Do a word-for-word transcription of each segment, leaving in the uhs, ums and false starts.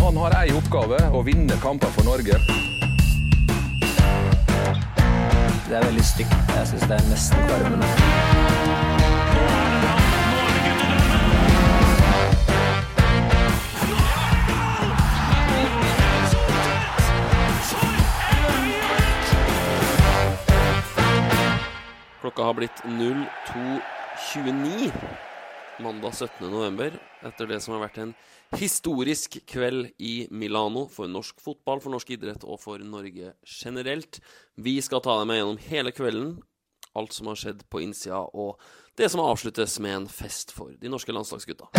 Han har en oppgave, å vinne kamper for Norge. Det er veldig stygt. Jeg synes det er nesten kvarmende. Klokka har blitt null to tjueni mandag syttende november, etter det som har vært en historisk kveld i Milano for norsk fotball, for norsk idrett og for Norge generelt. Vi skal ta deg med gjennom hele kvelden, alt som har skjedd på innsida, og det som avsluttes med en fest for de norske landslagsgutta.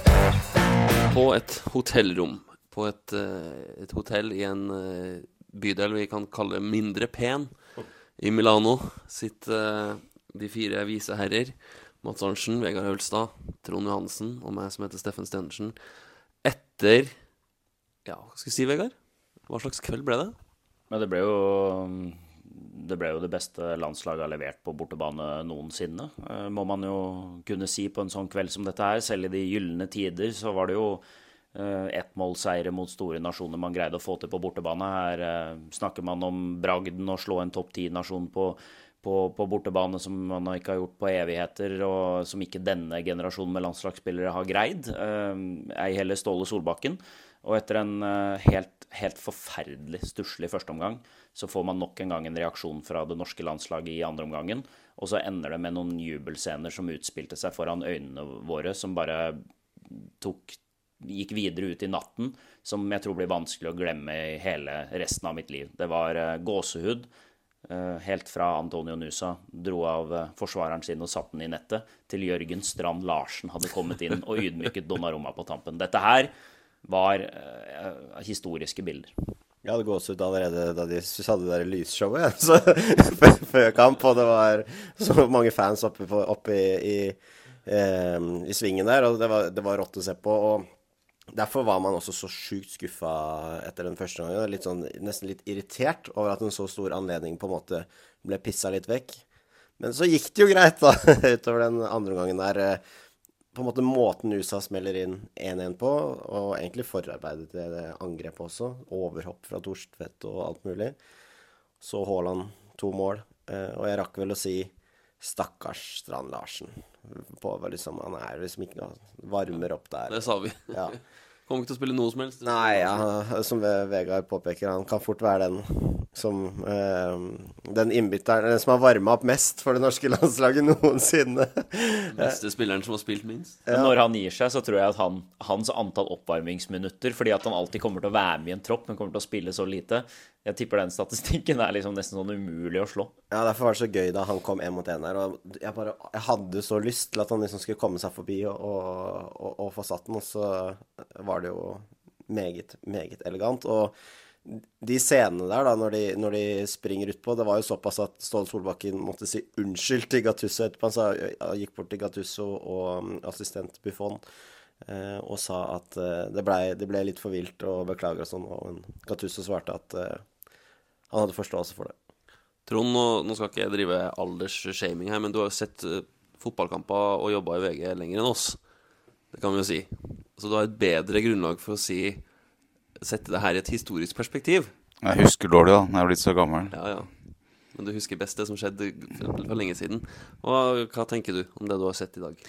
På et hotellrom, på et, et hotell i en bydel vi kan kalle mindre pen, i Milano sitter de fire vise herrer, Mats Arntzen, Vegard Hølstad, Trond Johansen og meg som heter Steffen Stendersen. Etter, ja, hva skal vi si, Vegard? Hva slags kveld ble det? Men det ble jo det ble jo det beste landslaget har levert på bortebane noensinne, må man jo kunne si på en sånn kveld som dette her. Selv i de gyllene tider så var det jo ett målseire mot store nasjoner man greide å få til på bortebane. Her eh, snakker man om bragden å slå en topp ti nasjon på, på, på bortebane som man ikke har gjort på evigheter, og som ikke denne generasjonen med landslagsspillere har greid. Eh, ei heller Ståle Solbakken. Og etter en eh, helt, helt forferdelig stusslig første omgang, så får man nok en gang en reaksjon fra det norske landslaget i andre omgangen, og så ender det med noen jubelscener som utspilte seg foran øynene våre, som bare tok gikk videre ut i natten, som jeg tror blir vanskelig å glemme i hele resten av mitt liv. Det var uh, gåsehud, uh, helt fra Antonio Nusa dro av uh, forsvareren sin og satt den i nettet, til Jørgen Strand Larsen hadde kommet inn og ydmyket Donnarumma på tampen. Dette her var uh, historiske bilder. Jeg hadde gåsehud allerede da de hadde det der lysshowet, så før kamp, og det var så mange fans oppe, på, oppe i, i, eh, i svingen der, og det var, det var rått å se på, og derfor var man også så sjukt skuffet etter den første gangen, litt sånn, nesten litt irritert over at en så stor anledning på en måte ble pisset litt vekk. Men så gikk det jo greit da, utover den andre gangen der. På en måte måten U S A smeller inn en en på, og egentlig forarbeidet til det angrepet også. Overhopp fra Torstvedt og alt mulig. Så Haaland to mål, og jeg rakk vel å si stakkars Strand Larsen. På liksom, han er liksom ikke noe varmer opp der. Det sa vi. Ja. Kommer ikke til å spille noe som helst. Nei, ja, som Vegard påpeker, han kan fort være den som eh, den innbytteren, den som har varmet opp mest for det norske landslaget noensinne. Beste spilleren som har spilt minst. Men når han gir seg, så tror jeg at han, hans antall oppvarmingsminutter, fordi at han alltid kommer til å være med i en tropp, men kommer til å spille så lite, jeg tipper den statistikken er liksom nesten sånn umulig å slå. Ja, derfor var det så gøy da han kom en mot en her, og jeg, bare, jeg hadde så lyst til at han liksom skulle komme seg forbi og, og, og, og få satt den, og så var det jo meget, meget elegant, og de scenene der da, når de, når de springer ut på, det var jo såpass at Ståle Solbakken måtte si unnskyld til Gattuso etterpå. Han sa, jeg gikk bort til Gattuso og assistent Buffon eh, og sa at eh, det, ble, det ble litt for vilt og beklager og sånn, og Gattuso svarte at eh, han hadde forståelse for det. Trond, nå, nå skal ikke jeg drive aldersshaming her, men du har jo sett uh, fotballkamper og jobbet i V G lenger enn oss. Det kan vi jo si. Så du har et bedre grunnlag for å si sette det her i et historisk perspektiv. Jeg husker dårlig da, når jeg er blitt så gammel. Ja, ja. Men du husker best det som skjedde for, for lenge siden. Og hva tenker du om det du har sett i dag?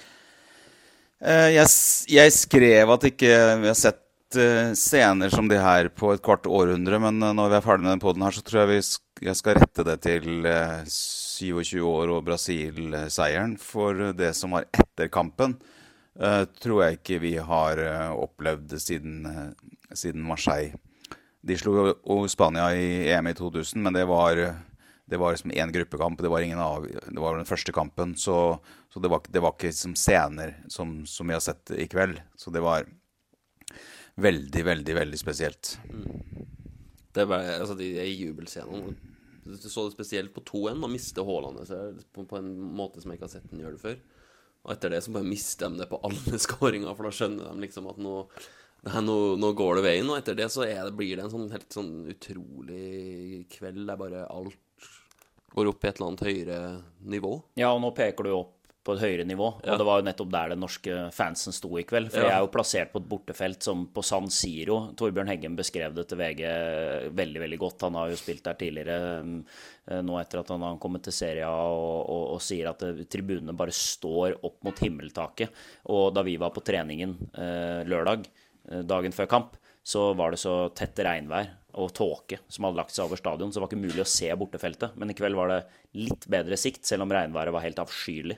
Eh, jeg, jeg skrev at ikke vi har sett eh, scener som de her på et kvart århundre, men eh, når vi er ferdig med den podden her, så tror jeg vi sk- jeg skal rette det til eh, tjuesju år og Brasil-seieren, for det som var etter kampen, eh, tror jeg ikke vi har eh, opplevd siden eh, siden Marseille. De slo jo Spania i E M i to tusen, men det var, det var liksom en gruppekamp, det var, ingen av, det var den første kampen, så, så det, var, det var ikke som scener som, som vi har sett i kveld. Så det var veldig, veldig, veldig spesielt. Mm. Det var, altså, de er i jubelscenen. Du så det spesielt på to en, og miste Haaland på, på en måte som jeg ikke har sett den gjøre det før. Og etter det så bare mister de det på alle skåringer, for da skjønner de liksom at nå det her, nå, nå går det veien, og etter det så er det, blir det en sånn helt sånn utrolig kveld der bare alt går opp i et eller annet høyere nivå. Ja, og nå peker du opp på et høyere nivå. Og Ja. det var jo nettopp der den norske fansen sto i kveld. For Ja. jeg er jo plassert på et bortefelt som på San Siro. Torbjørn Heggem beskrev det til V G veldig, veldig godt. Han har jo spilt der tidligere, eh, nå etter at han har kommet til Serie A, og, og, og sier at eh, tribunene bare står opp mot himmeltaket. Og da vi var på treningen eh, lørdag, eh, dagen før kamp, så var det så tett regnvær og tåke som hadde lagt seg over stadion, så det var ikke mulig å se bortefeltet. Men i kveld var det litt bedre sikt, selv om regnværet var helt avskyelig.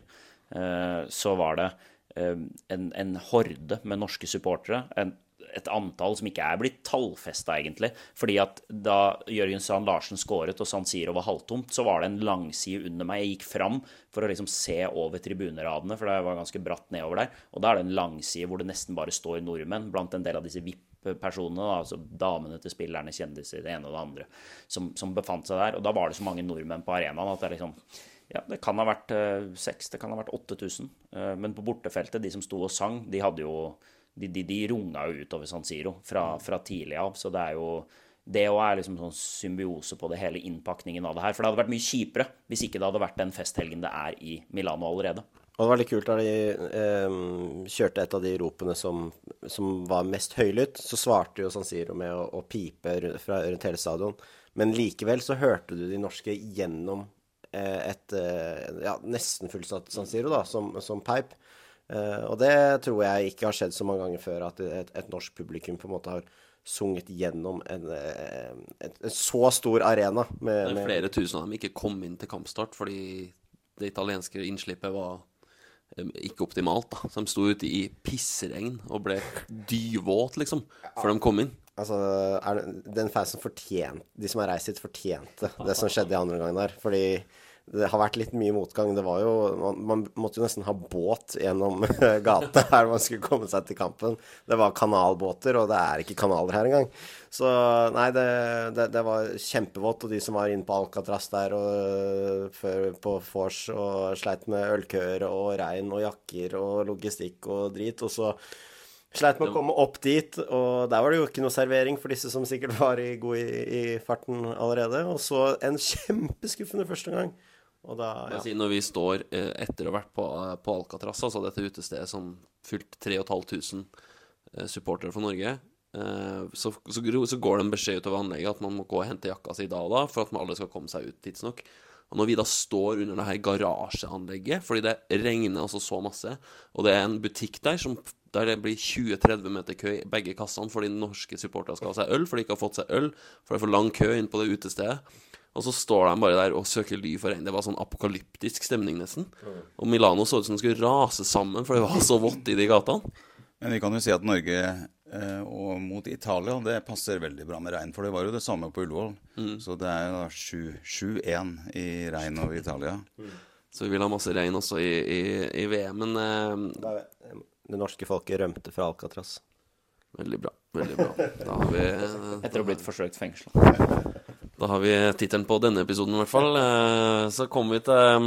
Eh, så var det eh, en, en horde med norske supportere, en, et antall som ikke er blitt tallfestet egentlig, fordi at da Jørgen Strand Larsen skåret og San Siro var halvtomt, så var det en langside under meg. Jeg gikk fram for å liksom se over tribuneradene, for det var ganske bratt nedover der, og da er det en langside hvor det nesten bare står nordmenn blant en del av disse V I P-personene, altså damene til spillerne, kjendiser, det ene og det andre, som, som befant seg der, og da var det så mange nordmenn på arenaen at det liksom, ja, det kan ha vært eh, seks, det kan ha vært åtte tusen, eh, men på bortefeltet, de som sto og sang, de hadde jo De, de, de runga jo utover San Siro fra, fra tidlig av, så det er jo det også er liksom sånn symbiose på det hele innpakningen av det her, for det hadde vært mye kjipere hvis ikke det hadde vært den festhelgen det er i Milano allerede. Og det var litt kult da de eh, kjørte et av de ropene som, som var mest høylytt, så svarte jo San Siro med å, å pipe rundt, fra, rundt hele stadion, men likevel så hørte du de norske gjennom eh, et eh, ja, nesten fullsatt San Siro da, som, som peip. Uh, og det tror jeg ikke har skjedd så mange ganger før, at et, et norsk publikum på en måte har sunget gjennom en, en, en så stor arena. Med, Det er med flere tusen av dem ikke kom inn til kampstart, fordi det italienske innslippet var eh, ikke optimalt da. Så de sto ute i pissregn og ble dyvåt, liksom, før de kom inn. Altså, er, den fansen fortjente, de som har reist hit fortjente det som skjedde i andre gangen der, fordi det har vært litt mye motgang. Det var jo, man, man måtte jo nesten ha båt gjennom gata her man skulle komme seg til kampen. Det var kanalbåter, og det er ikke kanaler her engang. Så nei, det, det, det var kjempevått, og de som var inne på Alcatraz der og før på Fors og sleit med ølkøer og regn og jakker og logistikk og drit, og så sleit med å komme opp dit, og der var det jo ikke noe servering for disse som sikkert var i god i, i farten allerede, og så en kjempeskuffende første gang. Og da, ja. Jeg sier, når vi står eh, etter å ha vært på, på Alcatraz, altså dette utestedet som fylt tre og et halvt tusen eh, supportere for Norge, eh, så, så, så går det en beskjed utover anlegget at man må gå og hente jakka si da og da, for at man alle skal komme seg ut tidsnok. Og når vi da står under det her garasjeanlegget, fordi det regner altså så masse, og det er en butikk der som, der det blir tjue til tretti meter kø i begge kassene, fordi norske supportere skal ha seg øl, for de ikke har fått seg øl, for det er for lang kø inn på det utestedet. Og så står de bare der og søker ly for regn. Det var sånn apokalyptisk stemning nesten. Og Milano så ut som den skulle rase sammen, for det var så vått i de gatene. Men vi kan jo si at Norge eh, og mot Italia, det passer veldig bra med regn, for det var jo det samme på Ullevål. Mm. Så det er jo da sju én i regn over Italia. Mm. Så vi vil ha masse regn også i, i, i V M, men eh, det norske folket rømte fra Alcatraz. Veldig bra, veldig bra. Da har vi eh, Etter å ha blitt forsøkt fengslet. Da har vi titelen på denne episoden i hvert fall. Så kommer vi til,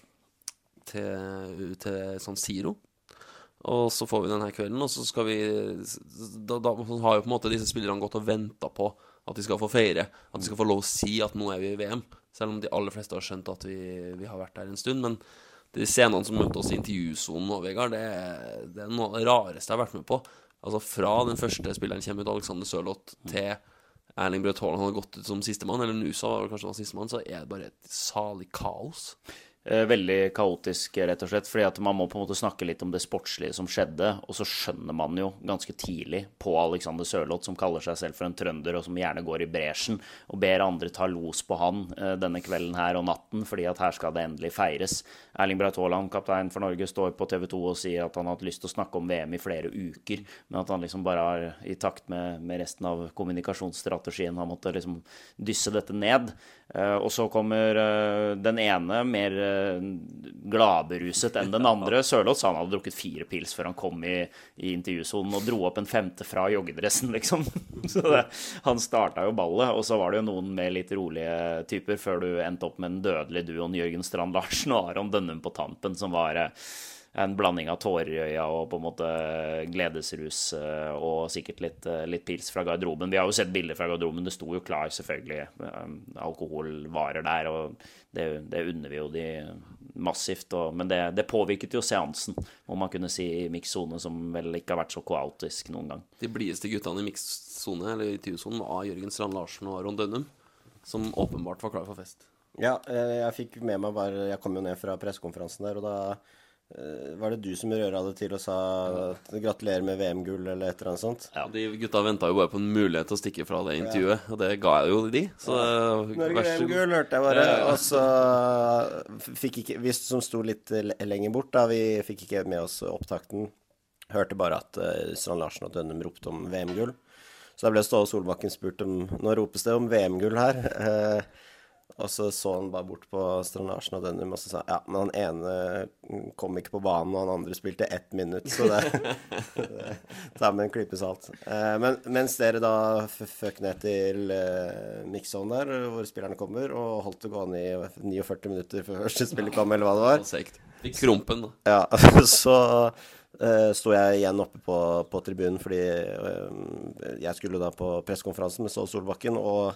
til, til San Siro, og så får vi denne kvelden, og så skal vi da, da har jo på en måte disse spillerne gått og ventet på at de skal få feire, at de skal få lov å si at nå er vi i V M, selv om de aller fleste har skjønt at vi, vi har vært der en stund. Men de scenene som møtte oss i intervjusonen nå, Vegard, det, det er noe av det rareste jeg har vært med på. Altså fra den første spilleren kommer ut, Alexander Sørloth, til Erling Braut Haaland hadde gått ut som sistemann, eller Nusa var kanskje var sistemann, så er det bare et salig kaos. Veldig kaotisk, rett og slett, fordi at man må på en måte snakke litt om det sportslige som skjedde, og så skjønner man jo ganske tidlig på Alexander Sørloth, som kaller seg selv for en trønder, og som gjerne går i bresjen, og ber andre ta los på han denne kvelden her og natten, fordi at her skal det endelig feires. Erling Braut Haaland, kaptein for Norge, står på T V to og sier at han har hatt lyst til å snakke om V M i flere uker, men at han liksom bare har, i takt med, med resten av kommunikasjonsstrategien, han måtte liksom dysse dette ned. Og så kommer den ene mer gladberuset enn den andre. Sørloth sa han hadde drukket fire pils før han kom i, i intervjusonen og dro opp en femte fra joggedressen, liksom. Så det, han startet jo ballet, og så var det jo noen med litt rolige typer før du endte opp med en dødelig duoen Jørgen Strand Larsen og Aron Dønnum på tampen, som var en blanding av tårer i øya og på en måte gledesrus og sikkert litt, litt pils fra garderoben. Vi har jo sett bilder fra garderoben, det sto jo klar selvfølgelig, alkoholvarer der, og det, det unner vi jo de massivt, og, men det, det påvirket jo seansen, må man kunne si, i mixzone, som vel ikke har vært så kaotisk noen gang. De blideste guttene i mixzone, eller i intervjuzonen, var Jørgen Strand Larsen og Ron Dønnum, som åpenbart var klar for fest. Ja, jeg fikk med meg bare, jeg kom jo ned fra pressekonferansen der, og da var det du som røra det til og sa gratulerer med V M-gull eller et eller annet sånt? Ja, de gutta ventet jo bare på en mulighet til å stikke fra det intervjuet, ja. Og det ga jeg jo de. Så Norge V M-gull, hørte jeg bare. Og så fikk ikke, vi som sto litt lenger bort da, vi fikk ikke med oss opptakten, hørte bare at Strand Larsen og Dønnum ropte om V M-gull. Så da ble Ståle Solbakken spurt om, nå ropes det om V M-gull her. Og så så han bare bort på Strand Larsen og Dønnum og så sa ja, men han ene kom ikke på banen, og han andre spilte ett minutt, så det, det tar med en klype salt. Eh, men mens dere da føk ned til eh, mixzone der, hvor spillerne kommer, og holdt det gående i førti minutter før første spillet kom, eller hva det var. Sekt. Fikk krumpen da. Ja, så uh, sto jeg igjen oppe på, på tribunen, fordi uh, jeg skulle da på pressekonferansen med Ståle Solbakken, og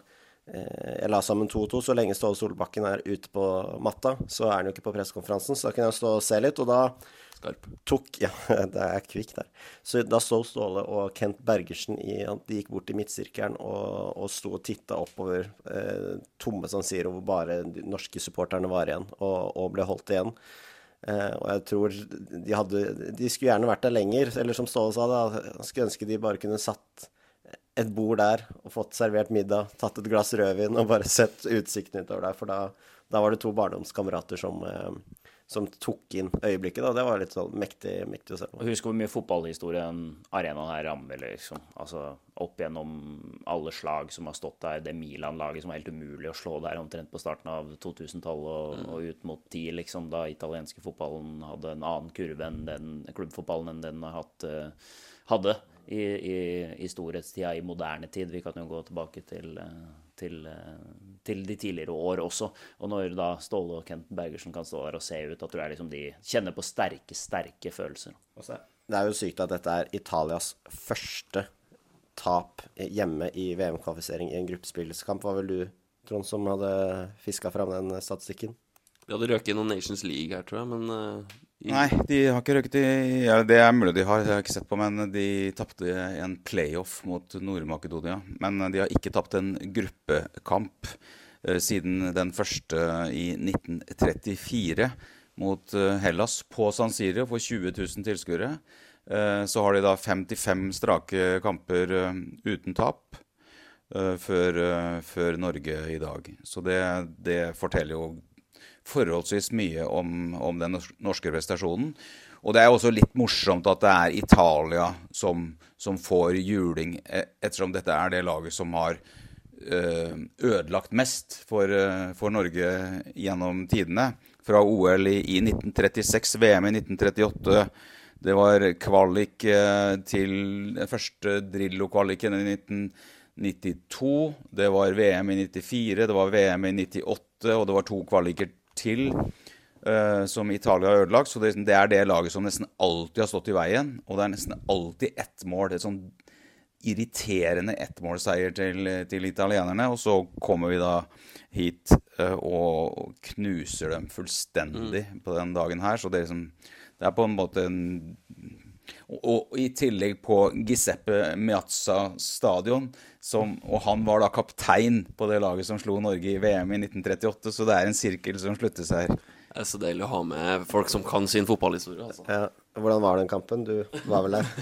jeg la sammen to to, så lenge Ståle Solbakken er ute på matta, så er han jo ikke på pressekonferansen, så da kunne jeg stå og se litt, og da Skarp. tok, ja, det er kvikk der. Så da stod Ståle og Kent Bergersen i, de gikk bort i midtsirkelen og, og stod og tittet oppover eh, tomme San Siro, hvor bare de norske supporterne var igjen, og, og ble holdt igjen. Eh, og jeg tror de hadde, de skulle gjerne vært der lenger, eller som Ståle sa da, jeg skulle ønske de bare kunne satt et bord der og fått servert middag, tatt et glass rødvin og bare sett utsikten utover der, for da, da var det to barndomskamerater som, eh, som tok inn øyeblikket da. Det var litt sånn mektig, mektig å se på. Husk hvor mye fotballhistorien arenaen her rammer, liksom. Altså, opp gjennom alle slag som har stått der, det Milan-laget som var helt umulig å slå der omtrent på starten av to-tusen-tallet og, mm. og ut mot ti, liksom, da italienske fotballen hadde en annen kurve enn den klubbfotballen enn den har hatt, uh, hadde. I, i, i storhetstida, i moderne tid. Vi kan jo gå tilbake til, til, til de tidligere år også. Og når da Ståle og Kent Bergersen kan stå der og se ut, da tror jeg liksom de kjenner på sterke, sterke følelser. Det er jo sykt at dette er Italias første tap hjemme i V M-kvalifisering i en gruppespillskamp. Hva vil du, Trond, som hadde fisket fram den statistikken? Vi hadde røket i noen Nations League her, tror jeg, men... Uh, i... Nei, de har ikke røket i... Ja, det er mulig de har, det har jeg ikke sett på, men de tappte en playoff mot Nord-Makedonia. Men de har ikke tapt en gruppekamp eh, siden den første i nitten trettifire mot eh, Hellas på San Siro for tjue tusen tilskuere. Eh, så har de da femtifem strake kamper eh, uten tap eh, før, eh, før Norge i dag. Så det, det forteller jo forholdsvis mye om, om den norske prestasjonen. Og det er også litt morsomt at det er Italia som, som får juling, ettersom dette er det laget som har øh, ødelagt mest for, for Norge gjennom tidene. Fra O L i, i nitten trettiseks, V M i nitten trettiåtte, det var kvalik til den første Drillo-kvaliken i nitten nittito, det var V M i nittifire, det var V M i nittiåtte, og det var to kvaliker til uh, som Italia har ødelagt, så det, det er det laget som nesten alltid har stått i veien, og det er nesten alltid ett mål, det er sånn irriterende ettmålseier til, til italienerne, og så kommer vi da hit uh, og knuser dem fullstendig mm. på den dagen her, så det er, liksom, det er på en måte en... Og, og i tillegg på Giuseppe Meazza stadion, som, og han var da kaptein på det laget som slo Norge i V M i nitten trettiåtte, så det er en sirkel som sluttes her. Det er så deilig å ha med folk som kan sin fotballhistorie, altså. Ja, hvordan var den kampen? Du var vel der?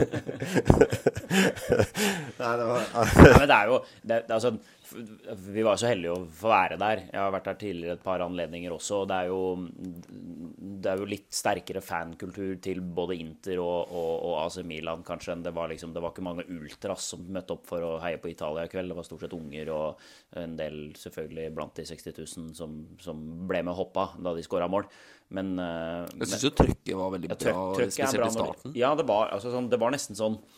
Nei, det var... Nei, men det er jo, det, det er sånn, vi var så heldige å få være der. Jeg har vært der tidligere et par anledninger også, og det er jo, det er jo litt sterkere fankultur til både Inter og, og, og A C Milan, kanskje, enn det var liksom, det var ikke mange ultras som møtte opp for å heie på Italia i kveld. Det var stort sett unger, og en del selvfølgelig blant de seksti tusen som, som ble med hoppa da de skåret mål. Men... Jeg synes jo trykket var veldig bra, trykk, spesielt i starten. Ja, det var, altså, sånn, det var nesten sånn,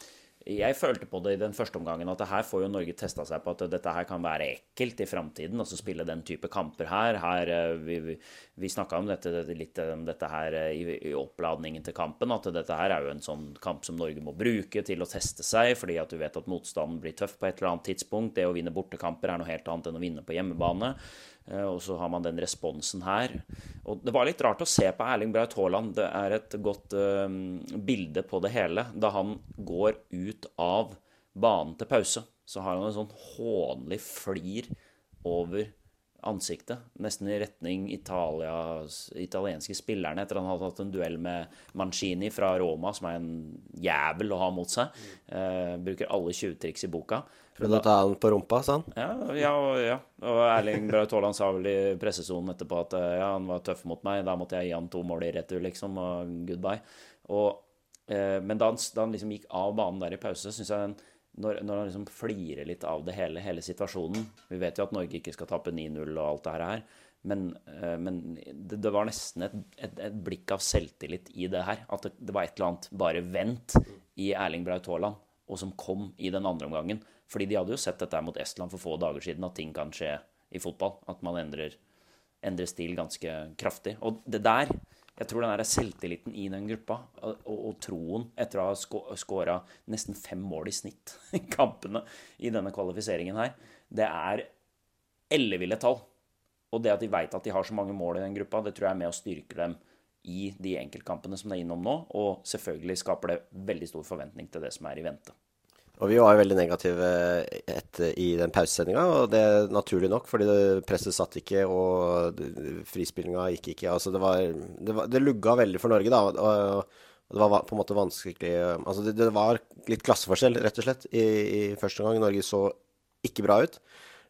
Jeg følte på det i den første omgangen at det her får jo Norge testet seg på at dette her kan være ekkelt i fremtiden, altså spille den type kamper her. her vi vi, vi snakket om dette, litt om dette her i, i oppladningen til kampen, at dette her er jo en sånn kamp som Norge må bruke til å teste seg, fordi at du vet at motstanden blir tøff på et eller annet tidspunkt. Det å vinne bortekamper er noe helt annet enn å vinne på hjemmebane. Og så har man den responsen her. Og det var litt rart å se på Erling Braut Haaland. Det er et godt uh, bilde på det hele. Da han går ut av banen til pause, så har han en sånn hånlig flir over ansiktet, nesten i retning Italias, italienske spillerne, etter han hadde hatt en duell med Mancini fra Roma, som er en jævel å ha mot seg. Uh, bruker alle tjuvtriks i boka. Vil du ta han på rumpa, sa han? Ja, ja, ja. Og Erling Braut Haaland sa vel i pressesonen etterpå at ja, han var tøff mot meg, da måtte jeg gi han to mål i retur, liksom, og goodbye. Og, eh, men da han, da han liksom gikk av banen der i pause, synes jeg den, når, når han liksom flirer litt av det hele, hele situasjonen, vi vet jo at Norge ikke skal tappe ni null og alt det her her, men, eh, men det, det var nesten et, et, et blikk av selvtillit i det her, at det, det var et eller annet bare vent i Erling Braut Haaland, og som kom i den andre omgangen. Fordi de hadde jo sett dette mot Estland for få dager siden, at ting kan skje i fotball, at man endrer, endrer stil ganske kraftig. Og det der, jeg tror den der selvtilliten i den gruppa, og, og troen etter å ha skåret nesten fem mål i snitt i kampene i denne kvalifiseringen her, det er elleville tall. Og det at de vet at de har så mange mål i den gruppa, det tror jeg er med å styrke dem i de enkeltkampene som det er innom nå, og selvfølgelig skaper det veldig stor forventning til det som er i vente. Og vi var jo veldig negative etter, i den pausesendingen, og det er naturlig nok, fordi det, presset satt ikke, og frispillinga gikk ikke. Altså det, var, det, var, det lugga veldig for Norge, da, og, og det var på en måte vanskelig. Altså det, det var litt klasseforskjell, rett og slett, i, i første gang. Norge så ikke bra ut.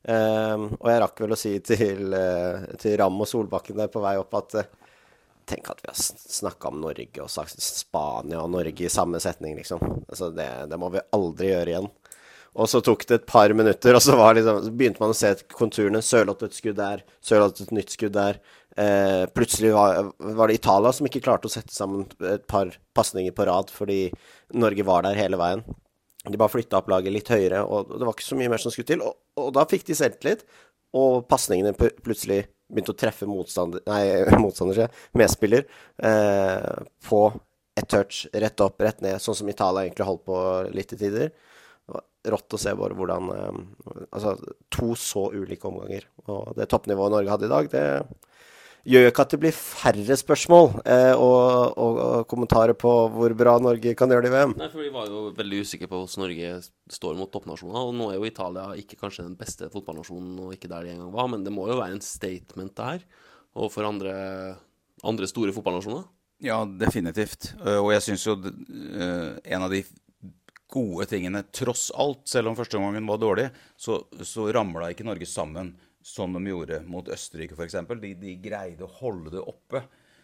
Um, og jeg rakk vel å si til, til Ram og Solbakken der på vei opp at tenk at vi har snakket om Norge og sagt Spania og Norge i samme setning, liksom. Altså det, det må vi aldri gjøre igjen. Og så tok det et par minutter, og så, var liksom, så begynte man å se konturene. Sørloth et skudd der, Sørloth et nytt skudd der. Eh, plutselig var, var det Italia som ikke klarte å sette sammen et par passninger på rad, fordi Norge var der hele veien. De bare flyttet opp laget litt høyere, og det var ikke så mye mer som skulle til. Og, og da fikk de selvtillit, og passningene plutselig begynte å treffe motstander, nei, motstander, medspiller, eh, på et touch, rett opp, rett ned, sånn som Italia egentlig holdt på litt i tider. Det var rått å se bare hvordan, eh, altså, to så ulike omganger, og det toppnivået Norge hadde i dag, det gjør ikke at det blir færre spørsmål eh, og, og, og kommentarer på hvor bra Norge kan gjøre det i V M. Nei, for vi var jo veldig usikre på hvordan Norge står mot toppnasjoner, og nå er jo Italia ikke kanskje den beste fotballnasjonen, og ikke der de en gang var, men det må jo være en statement der, og for andre, andre store fotballnasjoner. Ja, definitivt. Og jeg synes jo en av de gode tingene, tross alt, selv om første gangen var dårlig, så, så ramlet ikke Norge sammen, som de gjorde mot Østerrike for eksempel. De, de greide å holde det oppe,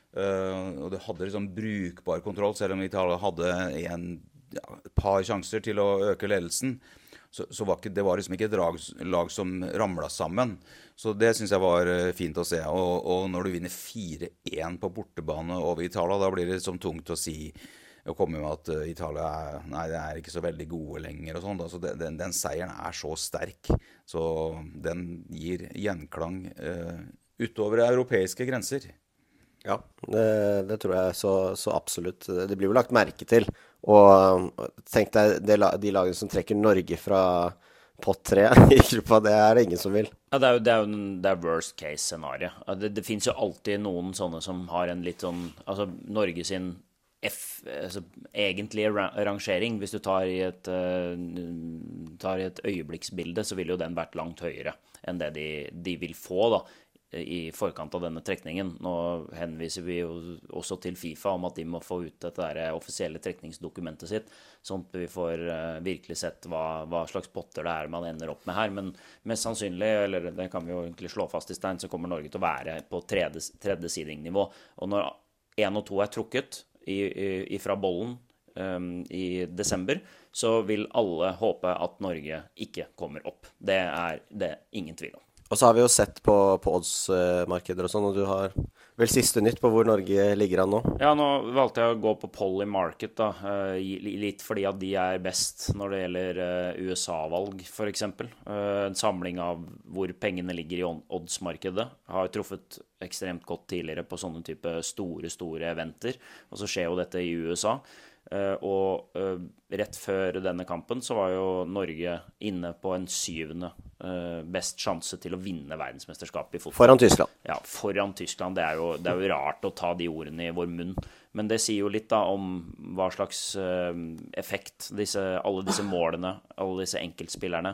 uh, og det hadde liksom brukbar kontroll, selv om Italia hadde en, ja, et par sjanser til å øke ledelsen. Så, så var ikke, det var liksom ikke et lag, lag som ramlet sammen. Så det synes jeg var uh, fint å se. Og, og når du vinner fire en på bortebane over Italia, da blir det liksom tungt å si å komme med at uh, Italia er, nei, det er ikke så veldig gode lenger og sånn. Altså det, den, den seieren er så sterk, så den gir gjenklang uh, utover europeiske grenser. Ja, det, det tror jeg så, så absolutt. Det blir jo lagt merke til. Og tenk deg det, de lagene som trekker Norge fra pott tre i gruppa, det er det ingen som vil. Ja, det er jo, det er jo det er worst case scenario. Det, det finnes jo alltid noen sånne som har en litt sånn, altså Norge sin F, altså, egentlige rangering, hvis du tar i, et, uh, tar i et øyeblikksbilde, så vil jo den vært langt høyere enn det de, de vil få da, i forkant av denne trekningen. Nå henviser vi jo også til FIFA om at de må få ut dette der offisielle trekningsdokumentet sitt, sånn at vi får uh, virkelig sett hva, hva slags potter det er man ender opp med her. Men mest sannsynlig, eller det kan vi jo egentlig slå fast i stein, så kommer Norge til å være på tredje, tredje seeding-nivå. Og når en og to er trukket I, i, fra bollen um, i desember, så vil alle håpe at Norge ikke kommer opp. Det er det ingen tvil om. Og så har vi jo sett på, på odds-markeder og sånn, og du har vel siste nytt på hvor Norge ligger an nå? Ja, nå valgte jeg å gå på Poly Market, da. Litt fordi at de er best når det gjelder U S A-valg, for eksempel. En samling av hvor pengene ligger i oddsmarkedet. Har truffet ekstremt godt tidligere på sånne type store, store eventer. Og så skjer jo dette i U S A. Og rett før denne kampen så var jo Norge inne på en syvende best sjanse til å vinne verdensmesterskapet i fotball. Foran Tyskland. Ja, foran Tyskland. Det er, jo, det er jo rart å ta de ordene i vår munn. Men det sier jo litt da om hva slags effekt disse, alle disse målene, alle disse enkeltspillerne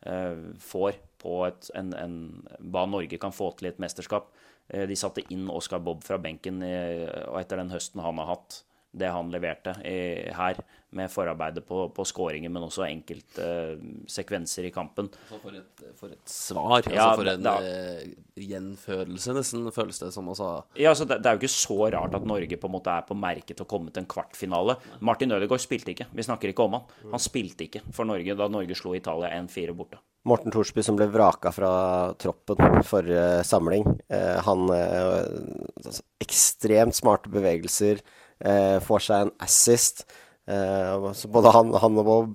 får på et, en, en, hva Norge kan få til i et mesterskap. De satte inn Oscar Bob fra benken og etter den høsten han har hatt, det han leverte i, her, med forarbeidet på, på scoringen, men også enkelte uh, sekvenser i kampen. For et, for et svar, ja, altså for en da, uh, gjenfølelse, nesten føles det som altså. Ja, altså det, det er jo ikke så rart at Norge på en måte er på merket til å komme til en kvartfinale. Martin Ødegaard spilte ikke, vi snakker ikke om han. Han spilte ikke for Norge da Norge slo Italia en fire borte. Morten Thorsby som ble vraka fra troppen for uh, samling. Uh, han uh, altså, ekstremt smarte bevegelser, uh, får seg en assist. Uh, så både han, han og Bob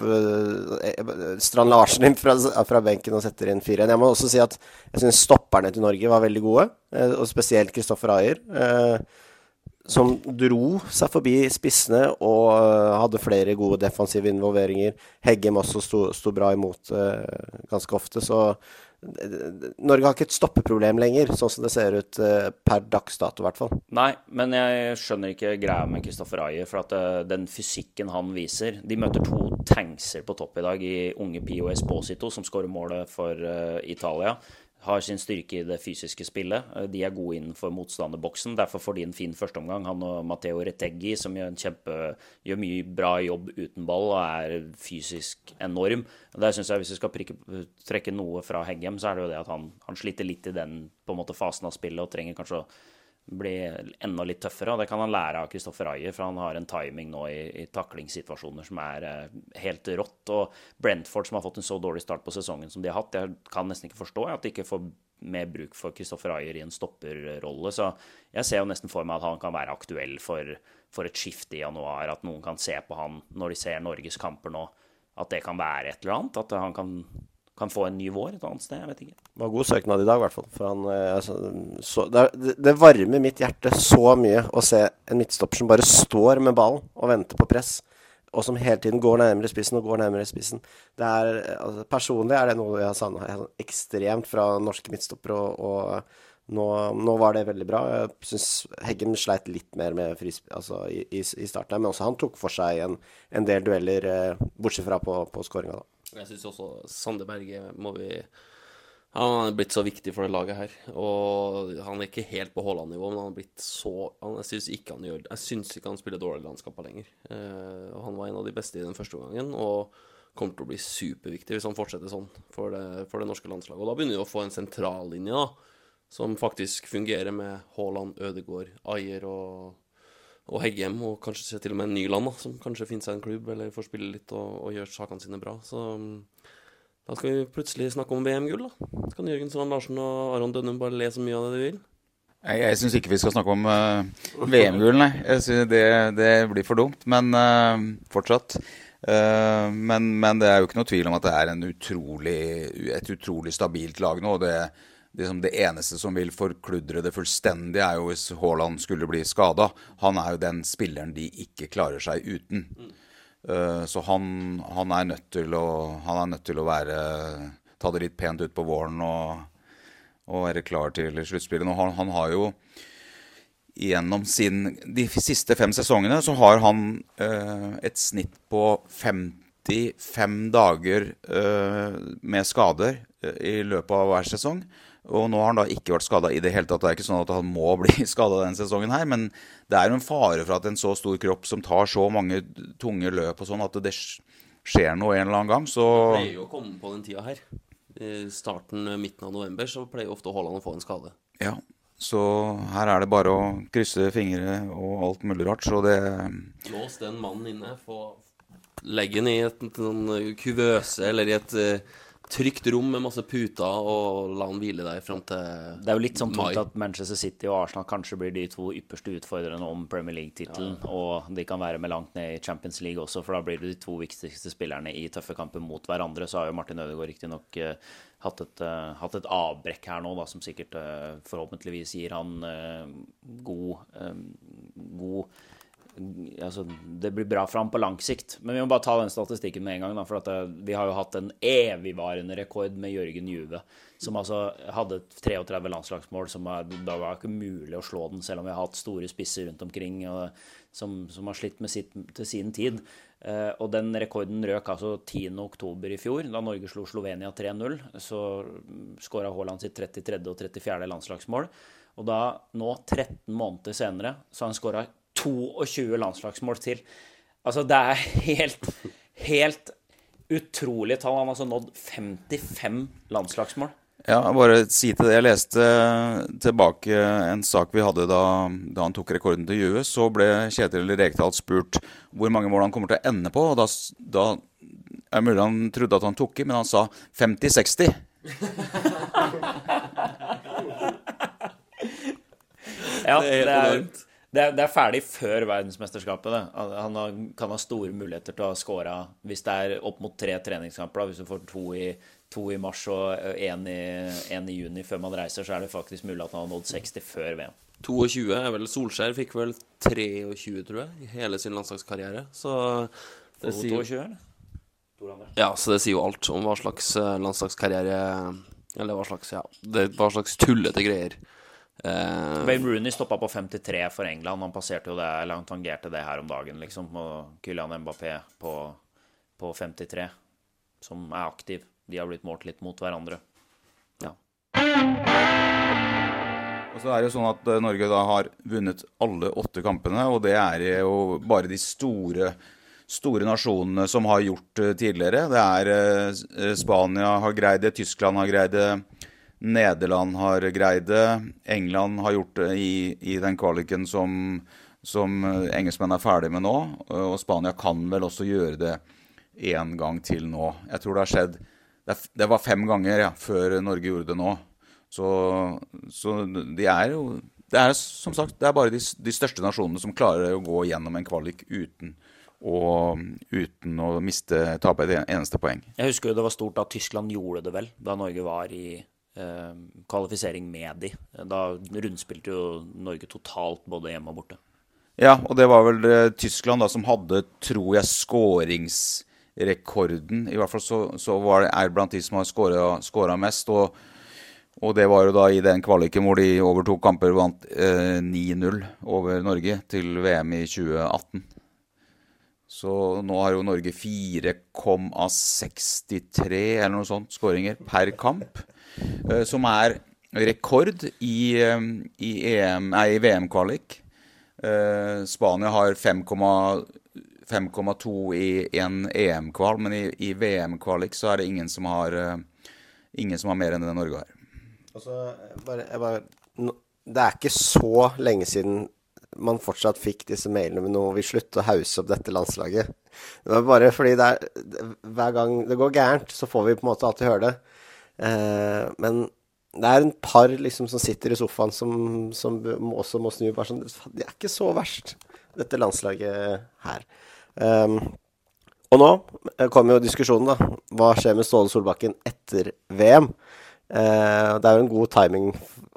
uh, Strand Larsen inn fra, fra benken og setter inn fire. Jeg må også si at jeg synes stopperne til Norge var veldig gode, uh, og spesielt Kristoffer Ajer, uh, som dro seg forbi spissene og uh, hadde flere gode defensive involveringer. Heggem også sto, sto bra imot uh, ganske ofte, så Norge har ikke et stoppeproblem lenger, sånn som det ser ut uh, per dagsdato i hvert fall. Nei, men jeg skjønner ikke greia med Kristoffer Ajer, for at uh, den fysikken han viser, de møter to tankser på topp i dag i unge Pio Esposito, som skårer målet for uh, Italia. Har sin styrke i det fysiske spillet. De er gode innenfor motstanderboksen. Derfor får de en fin førsteomgang. Han og Matteo Retegui, som gjør, en kjempe, gjør mye bra jobb uten ball og er fysisk enorm. Der synes jeg, hvis vi skal prikke, trekke noe fra Heggem, så er det jo det at han, han sliter litt i den på en måte, fasen av spillet og trenger kanskje å bli enda litt tøffere. Og det kan han lære av Kristoffer Ajer, for han har en timing nå i, i taklingssituasjoner som er eh, helt rått. Og Brentford, som har fått en så dårlig start på sesongen som de har hatt, jeg kan nesten ikke forstå at de ikke får mer bruk for Kristoffer Ajer i en stopperrolle. Så jeg ser jo nesten for meg at han kan være aktuell for, for et skifte i januar, at noen kan se på han når de ser Norges kamper nå, at det kan være et eller annet, at han kan... kan få en ny vår et annet sted, jeg vet ikke. Det var god søknad i dag i hvert fall. For han, altså, så, det, det varmer mitt hjerte så mye å se en midtstopper som bare står med ballen og venter på press, og som hele tiden går nærmere spissen og går nærmere spissen. Det er, altså, personlig er det noe jeg har savnet ekstremt fra norske midtstoppere, og, og nå, nå var det veldig bra. Jeg synes Heggem sleit litt mer med frisp, altså, i, i, i starten, men også han tok for seg en, en del dueller, eh, bortsett fra på, på scoringen da. Jeg synes også Sander Berge må vi han er blitt så viktig for det laget her, og han er ikke helt på Haaland-nivå, men han er blitt så han, jeg synes ikke han gjør jeg synes ikke han spiller dårlig landskapet lenger, eh, og han var en av de beste i den første gangen, og kommer til å bli superviktig hvis han fortsetter sånn for det, for det norske landslaget, og da begynner vi å få en sentrallinje da, som faktisk fungerer med Haaland, Ødegaard, Ajer og og Heggem, og kanskje til og med Nyland da, som kanskje finner seg en klubb eller får spille litt og, og gjøre sakene sine bra. Så da skal vi plutselig snakke om V M-gull da. Kan Jørgen Strand Larsen og Aron Dønnum bare le så mye av det de vil? Jeg, jeg synes ikke vi skal snakke om uh, V M-gull, nei. Jeg synes det, det blir for dumt, men uh, fortsatt. Uh, men, men det er jo ikke noe tvil om at det er en utrolig, et utrolig stabilt lag nå, og det Det, det eneste som vil forkludre det fullstendig er jo hvis Haaland skulle bli skadet. Han er jo den spilleren de ikke klarer seg uten. Mm. Uh, så han, han, er nødt til å, han er nødt til å være, ta det litt pent ut på våren og, og være klar til sluttspillet. Og han, han har jo gjennom sin, de siste fem sesongene så har han uh, et snitt på femtifem dager uh, med skader uh, i løpet av hver sesong. Og nå har han da ikke vært skadet i det hele tatt. Det er ikke sånn at han må bli skadet denne sesongen her, men det er jo en fare for at en så stor kropp som tar så mange tunge løp og sånn, at det skjer noe en eller annen gang. Så det pleier jo å komme på den tida her. I starten, midten av november, så pleier ofte Haaland å få en skade. Ja, så her er det bare å krysse fingre og alt mulig rart, så det... Lås den mannen inne, få legge den i et, en kuvøse eller i et... trygt rom med masse puter og la han hvile der frem til mai. Det er jo litt sånn tungt at Manchester City og Arsenal kanskje blir de to ypperste utfordrerne om Premier League-titlen, ja. Og de kan være med langt ned i Champions League også, for da blir det de to viktigste spillerne i tøffe kamper mot hverandre. Så har jo Martin Ødegaard riktig nok uh, hatt, et, uh, hatt et avbrekk her nå, da, som sikkert uh, forhåpentligvis gir han uh, god, uh, god altså, det blir bra for ham på lang sikt. Men vi må bare ta den statistikken med en gang da, for at uh, vi har jo hatt en evigvarende rekord med Jørgen Juve, som altså hadde treogtretti landslagsmål, som er, da var ikke mulig å slå den, selv om vi har hatt store spisser rundt omkring, og, som, som har slitt med sitt, til sin tid. Uh, og den rekorden røk altså tiende oktober i fjor, da Norge slo Slovenia tre null, så skåret Haaland sitt trettitre og trettifjerde landslagsmål, og da nå tretten måneder senere, så har han skåret tjueto landslagsmål til. Altså det er helt, helt utrolig tall. Han har altså nådd femtifem landslagsmål. Ja, bare si til det. Jeg leste tilbake en sak vi hadde da, da han tok rekorden til Juve. Så ble Kjetil Rekdal spurt hvor mange mål han kommer til å ende på. Og da, da er mulig han trodde at han tok i, men han sa femti seksti. Ja, det er enormt. Det er, det er ferdig før verdensmesterskapet. Det. Han har, kan ha store muligheter til å score hvis det er opp mot tre treningskamper. Da. Hvis du får to i, to i mars og en i, en i juni før man reiser, så er det faktisk mulig at han har nådd seksti før V M. tjueto er vel Solskjær, fikk vel tjuetre, tror jeg, i hele sin landslagskarriere. Så det sier, tjueto, eller? Ja, så det sier jo alt om hva slags landslagskarriere, eller hva slags, ja, det, hva slags tullete greier. Uh, Wayne Rooney stoppet på femtitre for England. Han passerte jo det, eller han tangerte det her om dagen liksom, og Kylian Mbappé på, på femtitre, som er aktiv. De har blitt målt litt mot hverandre. Ja. Og så er det jo sånn at Norge da har vunnet alle åtte kampene, og det er jo bare de store store nasjonene som har gjort tidligere. Det er Spania har greid det, Tyskland har greid det, Nederland har greid det, England har gjort det i, i den kvaliken som, som engelskmenn er ferdig med nå, og Spania kan vel også gjøre det en gang til nå. Jeg tror det har skjedd, det, det var fem ganger ja, før Norge gjorde det nå. Så, så de er jo, det er som sagt, det er bare de, de største nasjonene som klarer å gå gjennom en kvalik uten og uten å miste, tape et eneste poeng. Jeg husker jo det var stort at Tyskland gjorde det vel, da Norge var i eh, kvalifisering med de. Da rundspilte jo Norge totalt både hjemme og borte. Ja, og det var vel eh, Tyskland da som hadde, tror jeg, skåringsrekorden. I hvert fall så, så var det er blant de som har skåret, skåret mest, og, og det var jo da i den kvaliken hvor de over to kamper vant eh, ni null over Norge til V M i tjue atten. Så nå har jo Norge fire komma sekstitre eller noe sånt skåringer per kamp, eh, som er rekord i, i, E M, nei, i V M-kvalik. Eh, Spania har fem komma to i en E M-kval, men i, i V M-kvalik så er det ingen som har, uh, ingen som har mer enn det Norge har. Altså, bare, jeg bare, det er ikke så lenge siden man fortsatt fikk disse mailene med noe vi slutter å hause opp dette landslaget. Det var bare fordi det er, hver gang det går gærent, så får vi på en måte alltid høre det. Eh, men det er en par liksom, som sitter i sofaen som, som også må snu. Bare sånn, det er ikke så verst, dette landslaget her. Um, og nå kommer jo diskusjonen da. Hva skjer med Ståle Solbakken etter V M? Uh, det er jo en god timing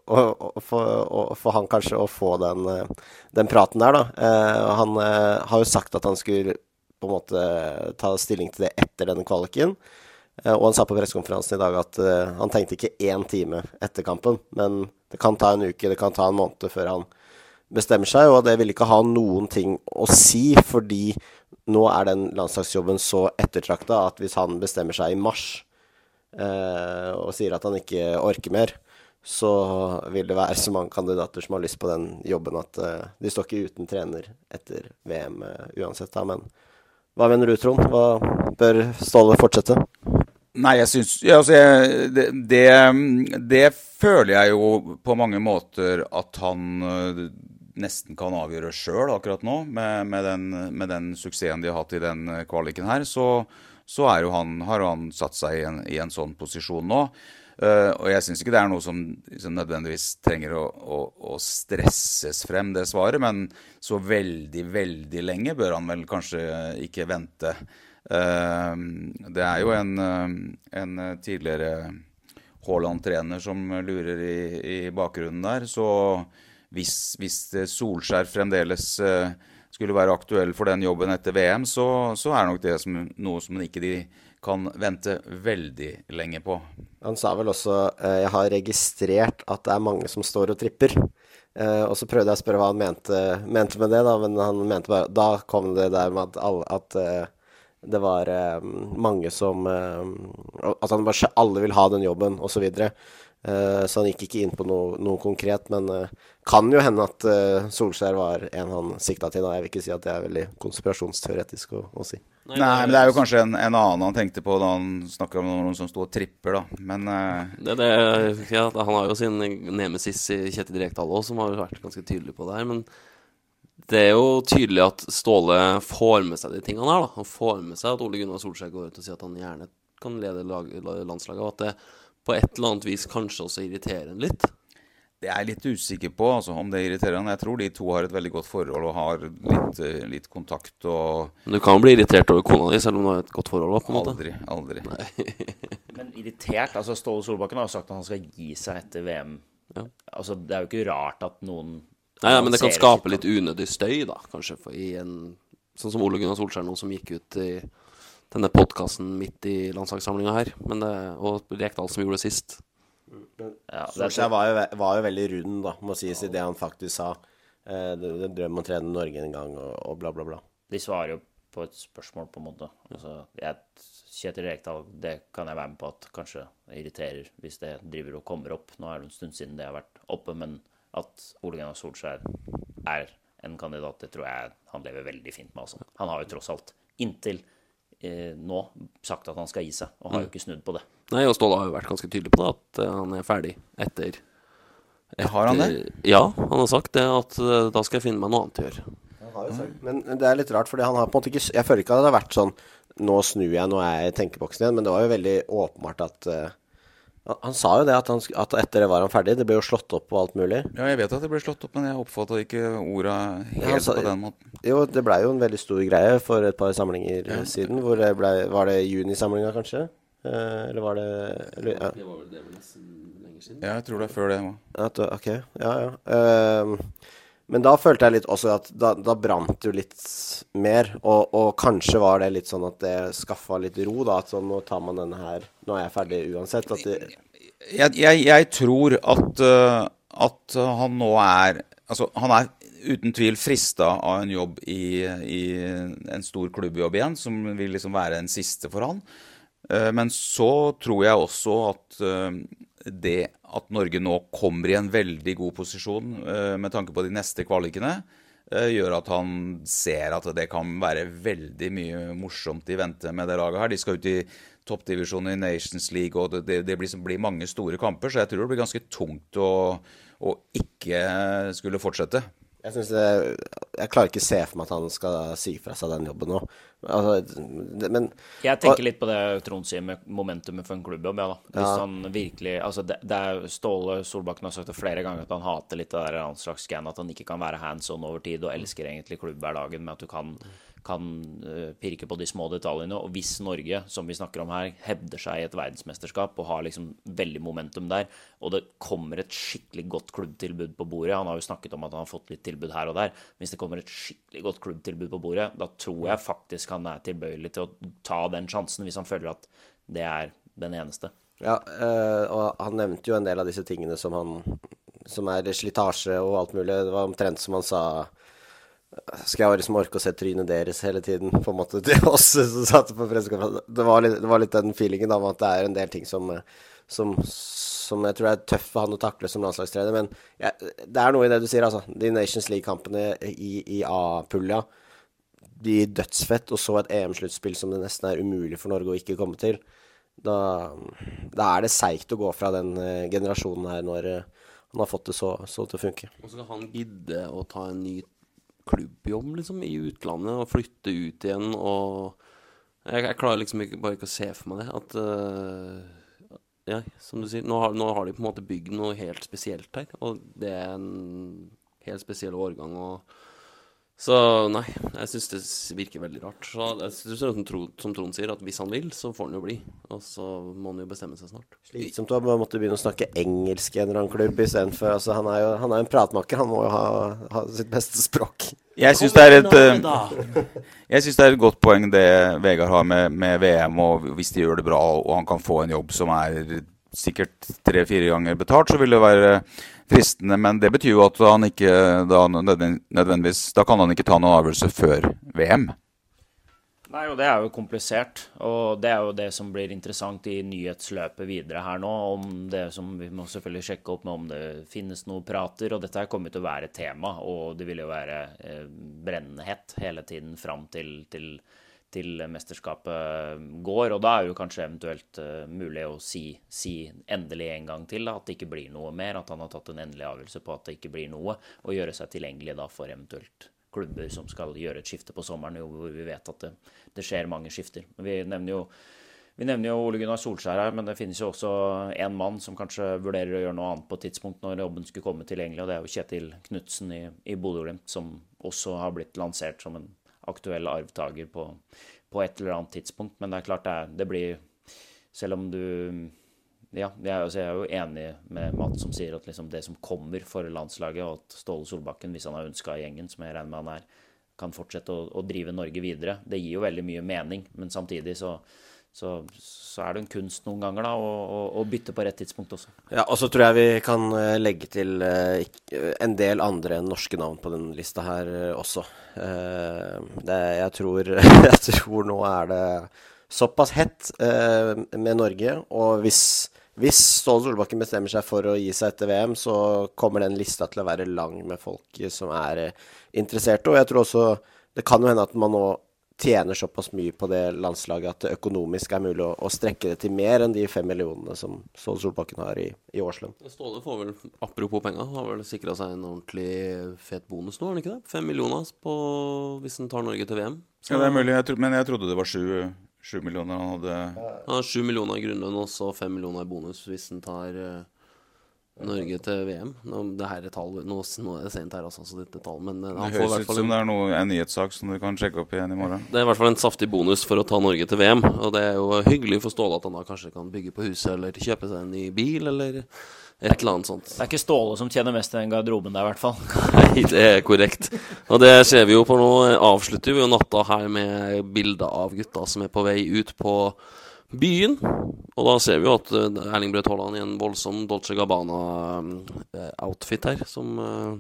for, for han kanskje å få den, den praten der da. Uh, han uh, har jo sagt at han skulle på en måte ta stilling til det etter denne kvaliken. Uh, og han sa på pressekonferansen i dag at uh, han tenkte ikke én time etter kampen, men det kan ta en uke, det kan ta en måned før han bestemmer seg, og det vil ikke ha noen ting å si, fordi nå er den landslagsjobben så ettertraktet at hvis han bestemmer seg i mars uh, og sier at han ikke orker mer, så vil det være så mange kandidater som har lyst på den jobben at uh, de står ikke uten trener etter V M uh, uansett da, men hva mener du, Trond? Hva bør Ståle fortsette? Nei, jeg synes, ja, altså jeg, det, det, det føler jeg jo på mange måter at han uh, nesten kan avgjøre selv akkurat nå, med, med, den, med den suksessen de har hatt i den kvaliken her, så, så er jo han, har han satt seg i en, i en sånn posisjon nå. Uh, og jeg synes ikke det er noe som, som nødvendigvis trenger å, å, å stresses frem, det svaret, men så veldig, veldig lenge bør han vel kanskje ikke vente. Uh, det er jo en, en tidligere Haaland-trener som lurer i, i bakgrunnen der, så hvis, hvis Solskjær fremdeles uh, skulle være aktuell for den jobben etter V M, så, så er nok det som, noe som ikke de kan vente veldig lenge på. Han sa vel også, eh, jeg har registrert at det er mange som står og tripper. Eh, og så prøvde jeg å spørre hva han mente, mente med det, da, men han mente bare, da kom det der med at, alle, at eh, det var eh, mange som, eh, at han bare, alle vil ha den jobben, og så videre. Uh, så han gikk ikke inn på noe, noe konkret, men uh, kan jo hende at uh, Solskjær var en han sikta til. Da. Jeg vil ikke si at det er veldig konspirasjonsteoretisk å, å si. Nei, men det er jo kanskje en, en annen han tenkte på da han snakker om noen som stod og tripper, da. Men uh... det, det, ja, han har jo sin nemesis i Kjetil Rekdal også, som har vært ganske tydelig på det her. Men det er jo tydelig at Ståle får med seg de tingene her, da. Han får med seg at Ole Gunnar Solskjær går ut og sier at han gjerne kan lede lag, landslaget, og at det på et eller annet vis kanskje også irriterer han litt. Det er jeg litt usikker på, altså, om det irriterer han. Jeg tror de to har et veldig godt forhold og har litt, litt kontakt. Og... Men du kan bli irritert over kona di, selv om du har et godt forhold, på en måte. Aldri, aldri. Men irritert, altså Ståle Solbakken har sagt at han skal gi seg etter V M. Ja. Altså, det er jo ikke rart at noen... Nei, ja, men det kan skape litt unødig støy, da, kanskje, for i en... Sånn som Ole Gunnar Solskjær nå, som gikk ut i denne podcasten midt i landslagssamlingen her, men det, og Rekdal som gjorde det sist. Ja, Solskjær var jo, var jo veldig rund, da, må sies, i det han faktisk sa. Eh, det, det drøm å trene Norge en gang, og, og bla bla bla. De svarer jo på et spørsmål, på en måte. Altså, jeg, Kjetil Rekdal, det kan jeg være med på at kanskje irriterer hvis det driver og kommer opp. Nå er det en stund siden det har vært oppe, men at Ole Gunnar Solskjær er en kandidat, det tror jeg han lever veldig fint med. Altså. Han har jo tross alt inntil Eh, nå sagt at han skal gi seg, og har jo ikke snudd på det. Nei, og Ståle har jo vært ganske tydelig på det, at uh, han er ferdig etter, etter Har han det? Ja, han har sagt det, at uh, da skal jeg finne meg noe annet å gjøre. Han har jo sagt. Men det er litt rart, fordi han har på en måte ikke, jeg føler ikke at det har vært sånn, nå snur jeg, nå er jeg i tenkeboksen igjen, men det var jo veldig åpenbart at uh, han sa jo det, at, han, at etter det var han ferdig. Det ble jo slått opp og alt mulig. Ja, jeg vet at det ble slått opp, men jeg oppfattet ikke ordet helt ja, sa, på den måten. Jo, det ble jo en veldig stor greie for et par samlinger ja. siden, hvor det ble, var det junisamlinga kanskje? Eh, eller var det... Eller, ja. Det var vel det nesten lenger siden. Ja, jeg tror det er før det. Ja, ok, ja, ja. Uh, men da følte jeg litt også at da, da brant jo litt mer, og, og kanskje var det litt sånn at det skaffet litt ro da, at sånn, nå tar man denne her, nå er jeg ferdig uansett. At det... jeg, jeg, jeg tror at, uh, at han nå er, altså han er uten tvil fristet av en jobb i, i en stor klubbjobb igjen, som vil liksom være en siste for han. Uh, men så tror jeg også at uh, det at Norge nå kommer i en veldig god posisjon uh, med tanke på de neste kvalikene, uh, gjør at han ser at det kan være veldig mye morsomt i vente med det laget her. De skal ut i toppdivisjonen i Nations League, og det, det blir, blir mange store kamper, så jeg tror det blir ganske tungt å, å ikke skulle fortsette. Jeg synes det, jeg klarer ikke å se for meg at han skal si fra seg den jobben nå. Altså, det, men, jeg tenker litt på det Trond sier med momentumet for en klubbjobb, ja da. Hvis ja. han virkelig, altså det, det er Ståle Solbakken har sagt det flere ganger at han hater litt det der landslagsgreiene, at han ikke kan være hands-on over tid, og elsker egentlig klubbhverdagen med at du kan, kan uh, pirke på de små detaljene. Og hvis Norge, som vi snakker om her, hevder seg i et verdensmesterskap og har liksom veldig momentum der, og det kommer et skikkelig godt klubbtilbud på bordet, han har jo snakket om at han har fått litt tilbud her og der, hvis det kommer et skikkelig godt klubbtilbud på bordet, da tror jeg faktisk han er tilbøyelig til å ta den sjansen hvis han føler at det er den eneste. Ja, øh, og han nevnte jo en del av disse tingene som han, som er slitasje og alt mulig. Det var omtrent som han sa, skal jeg liksom orke å se trynet deres hele tiden, på en måte, til oss som satt på pressekonferansen. Det var litt, det var litt den feelingen av at det er en del ting som, som, som jeg tror er tøff for han å takle som landslagstrener, men ja, det er noe i det du sier, altså. De Nations League-kampene i, i A-pulja, de dødsfett, og så et E M-sluttspill som det nesten er umulig for Norge å ikke komme til. Da, da er det seigt å gå fra den uh, generasjonen her når uh, han har fått det så, så til å funke. Og så skal han gidde å ta en ny klubbjobb liksom, i utlandet og flytte ut igjen og Jeg, jeg klarer liksom ikke, bare ikke å se for meg det. At uh, ja, som du sier, nå har, nå har de på en måte bygd noe helt spesielt her. Og det er en helt spesiell årgang. Og så nei, jeg synes det virker veldig rart. Så jeg synes som, Trond, som Trond sier, at hvis han vil, så får han jo bli. Og så må han jo bestemme seg snart. Slitsomt å måtte begynne å snakke engelsk i en eller annen klubb i stedet for, altså han er jo han er en pratmaker, han må jo ha, ha sitt beste språk. Jeg synes det er et uh, Jeg synes det er et godt poeng det Vegard har med, med V M, og hvis de gjør det bra, og han kan få en jobb som er sikkert tre-fire ganger betalt, så vil det være fristende, men det betyr jo at han ikke da nødvendigvis, da kan han ikke ta noen avgjørelse før V M. Nei, og det er jo komplisert, og det er jo det som blir interessant i nyhetsløpet videre her nå, om det som vi må selvfølgelig sjekke opp med om det finnes noen prater, og dette her kommer til å være tema, og det vil jo være eh, brennende hett hele tiden frem til, til, til mesterskapet går, og da er jo kanskje eventuelt uh, mulig å si, si endelig en gang til da, at det ikke blir noe mer, at han har tatt en endelig avgjørelse på at det ikke blir noe, og gjøre seg tilgjengelig da for eventuelt klubber som skal gjøre et skifte på sommeren, hvor vi vet at det, det skjer mange skifter. Vi nevner jo, vi nevner jo Ole Gunnar Solskjær her, men det finnes jo også en mann som kanskje vurderer å gjøre noe annet på et tidspunkt når jobben skulle komme tilgjengelig, og det er jo Kjetil Knutsen i, i Bodø/Glimt, som også har blitt lansert som en aktuell arvtager på, på et eller annet tidspunkt. Men det er klart det, er, det blir, selv om du... Ja, jeg, altså jeg er jo enig med Mats som sier at liksom det som kommer for landslaget, og at Ståle Solbakken, hvis han har ønsket i gjengen, som jeg regner med han er, kan fortsette å, å drive Norge videre. Det gir jo veldig mye mening, men samtidig så, så, så er det en kunst noen ganger da, å, å, å bytte på rett tidspunkt også. Ja, og så tror jeg vi kan legge til uh, en del andre enn norske navn på den lista her uh, også. Uh, det, jeg, tror, jeg tror nå er det såpass hett uh, med Norge, og hvis Hvis Ståle Solbakken bestemmer seg for å gi seg etter V M, så kommer den lista til å være lang med folk som er eh, interesserte. Og jeg tror også, det kan jo hende at man nå tjener såpass mye på det landslaget at det økonomisk er mulig å, å strekke det til mer enn de fem millionene som Ståle Solbakken har i, i årslønn. Ståle får vel, apropos penger, har vel sikret seg en ordentlig fet bonus nå, har han ikke det? Fem millioner på, hvis han tar Norge til V M. Så... Ja, det er mulig, jeg tro, men jeg trodde det var sju... Sju millioner han hadde... Han har sju millioner i grunnlønn, og så fem millioner i bonus hvis han tar uh, Norge til V M. Nå, det her er tall, nå, nå er det sent her altså, så det er tall, men uh, han det får i høres hvert ut fall som det er noe, en nyhetssak som du kan sjekke opp igjen i morgen. Det er i hvert fall en saftig bonus for å ta Norge til V M, og det er jo hyggelig for Ståle at han da kanskje kan bygge på huset, eller kjøpe seg en ny bil, eller et eller annet sånt. Det er ikke Ståle som tjener mest i den garderoben der i hvert fall. Nei, det er korrekt. Og det ser vi jo på nå. Avslutter vi jo natta her med bilder av gutta som er på vei ut på byen. Og da ser vi jo at Erling Braut Haaland i en voldsom Dolce Gabbana-outfit her, som,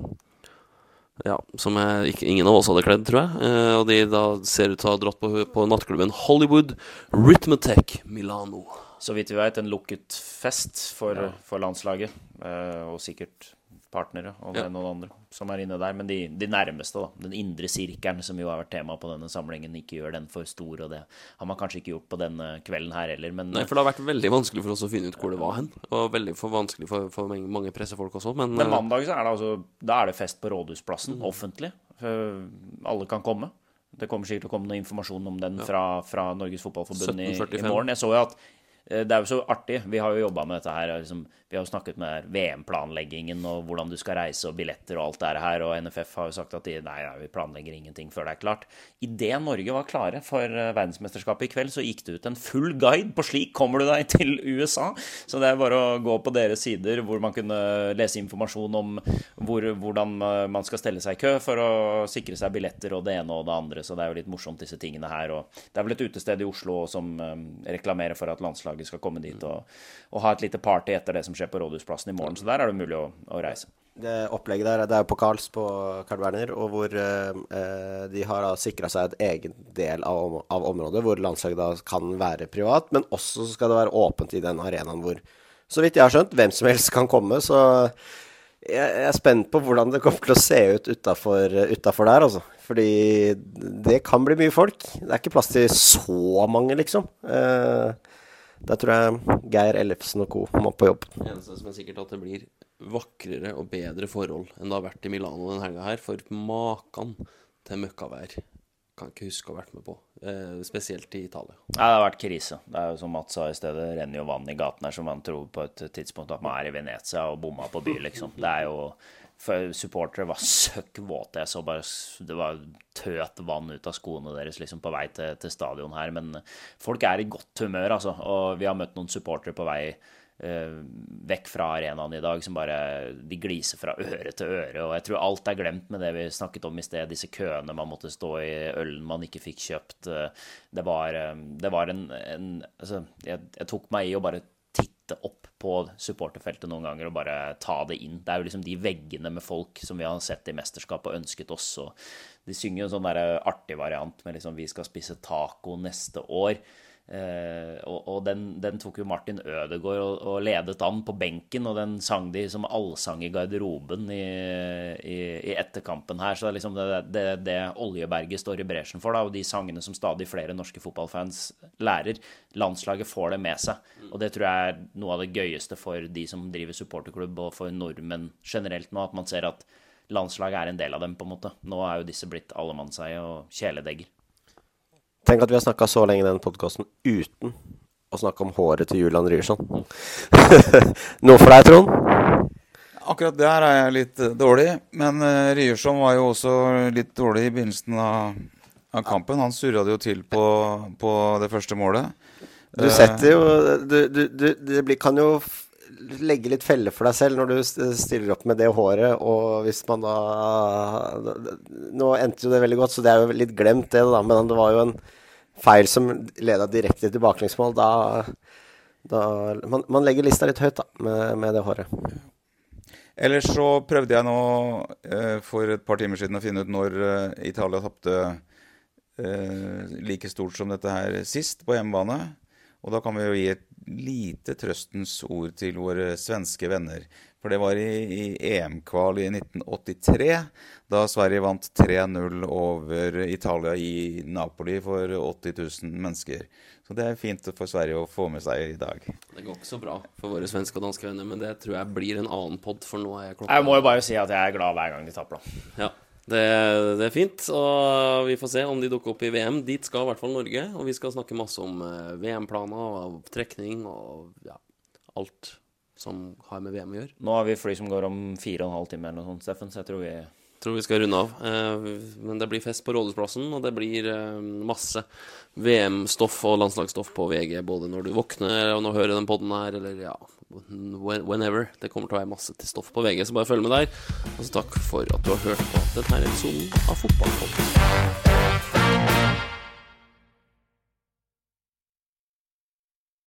ja, som er ikke, ingen av oss hadde kledd, tror jeg. Og de da ser ut til å ha dratt på, på nattklubben Hollywood Rhythmotech Milano. Så vidt vi vet, en lukket fest for, ja. for landslaget, og sikkert partnere og ja. noen andre som er inne der. Men de, de nærmeste, da, den indre sirkelen som jo har vært tema på denne samlingen, ikke gjør den for stor, og det har man kanskje ikke gjort på denne kvelden her heller. Men, Nei, for det har vært veldig vanskelig for oss å finne ut hvor det var hen, og veldig for vanskelig for, for mange, mange pressefolk også. Men, men mandag så er det altså, da er det fest på Rådhusplassen, mm. offentlig. Alle kan komme. Det kommer sikkert til å komme noe informasjon om den fra, fra Norges Fotballforbund i, i morgen. Jeg så jo at det er jo så artig, vi har jo jobbet med dette her, liksom, vi har jo snakket med V M-planleggingen og hvordan du skal reise og billetter og alt det her, og N F F har jo sagt at de, nei, nei, vi planlegger ingenting før det er klart. I det Norge var klare for verdensmesterskapet i kveld, så gikk det ut en full guide på slik kommer du deg til U S A, så det er bare å gå på deres sider hvor man kunne lese informasjon om hvor, hvordan man skal stelle seg i kø for å sikre seg billetter og det ene og det andre, så det er jo litt morsomt disse tingene her, og det er vel et utested i Oslo som reklamerer for at landslaget skal komme dit og, og ha et lite party etter det som skjer på Rådhusplassen i morgen, så der er det mulig å, å reise. Det opplegget der, det er jo på Karls på Karl Werner, og hvor eh, de har da sikret seg et egen del av, av området, hvor landslaget da kan være privat, men også så skal det være åpent i den arenaen hvor, så vidt jeg har skjønt, hvem som helst kan komme, så jeg, jeg er spent på hvordan det kommer til å se ut utenfor, utenfor der, altså. Fordi det kan bli mye folk. Det er ikke plass til så mange, liksom. Eh, Der tror jeg Geir Ellefsen og co. må på jobb. Det eneste som er sikkert at det blir vakrere og bedre forhold enn det har vært i Milano denne helga her, for makan til møkkavær kan ikke huske å ha vært med på, eh, spesielt i Italia. Nei, det har vært krise. Det er jo som Mats sa i stedet, renner jo vann i gaten her som man tror på et tidspunkt at man er i Venezia og bomma på by, liksom. Det er jo, for supportere var søkk våte, jeg så bare, det var tøt vann ut av skoene deres liksom på vei til, til stadion her, men folk er i godt humør, altså, og vi har møtt noen supportere på vei Uh, vekk fra arenaen i dag som bare, de gliser fra øre til øre, og jeg tror alt er glemt med det vi snakket om i sted, disse køene man måtte stå i, ølen man ikke fikk kjøpt. Uh, det var, uh, det var en, en altså, jeg, jeg tok meg i å bare titte opp på supporterfeltet noen ganger og bare ta det inn. Det er jo liksom de veggene med folk som vi har sett i mesterskap og ønsket oss, og de synger jo en sånn der artig variant med liksom vi skal spise taco neste år. Uh, og, og den, den tok jo Martin Ødegaard og, og ledet an på benken, og den sang de som allsang i garderoben i, i, i etterkampen her, så det er liksom det, det, det Oljeberget står i bresjen for da, og de sangene som stadig flere norske fotballfans lærer, landslaget får det med seg, og det tror jeg er noe av det gøyeste for de som driver supporterklubb og for nordmenn generelt nå, at man ser at landslaget er en del av dem på en måte. Nå er jo disse blitt allemannseie og kjæledegger. Tenk at vi har snakket så lenge i den podcasten uten å snakke om håret til Julian Ryerson. Nå for deg, Trond? Akkurat der er jeg litt dårlig, men uh, Ryerson var jo også litt dårlig i begynnelsen av, av kampen. Han surret jo til på, på det første målet. Du setter jo, du, du, du, det blir, kan jo legge litt felle for deg selv når du stiller opp med det håret, og hvis man da, nå endte jo det veldig godt, så det er jo litt glemt det da, men det var jo en feil som ledet direkte til baklengsmål, da, da man, man legger lista litt høyt da, med, med det håret. Ellers så prøvde jeg nå eh, for et par timer siden å finne ut når eh, Italia tappte eh, like stort som dette her sist på hjemmebane, og da kan vi jo gi et lite trøstens ord til våre svenske venner. For det var i, i E M-kval i nitten åttitre, da Sverige vant tre null over Italia i Napoli for åtti tusen mennesker. Så det er fint for Sverige å få med seg i dag. Det går ikke så bra for våre svenske og danske venner, men det tror jeg blir en annen podd, for nå er jeg klokka. Jeg må jo bare si at jeg er glad hver gang de tapper da. Ja. Det, det er fint, og vi får se om de dukker opp i V M. Dit skal i hvert fall Norge, og vi skal snakke masse om V M-planer og trekning og ja, alt som har med V M å gjøre. Nå har vi fly som går om fire og en halv time eller noe sånt, Steffen, så jeg tror vi... tror vi skal runde av, men det blir fest på Rådhusplassen, og det blir masse V M-stoff og landslagsstoff på V G, både når du våkner og når du hører den podden her, eller ja, whenever. Det kommer til å være masse til stoff på V G, så bare følg med der. Og så takk for at du har hørt på denne episoden av Fotballpodden.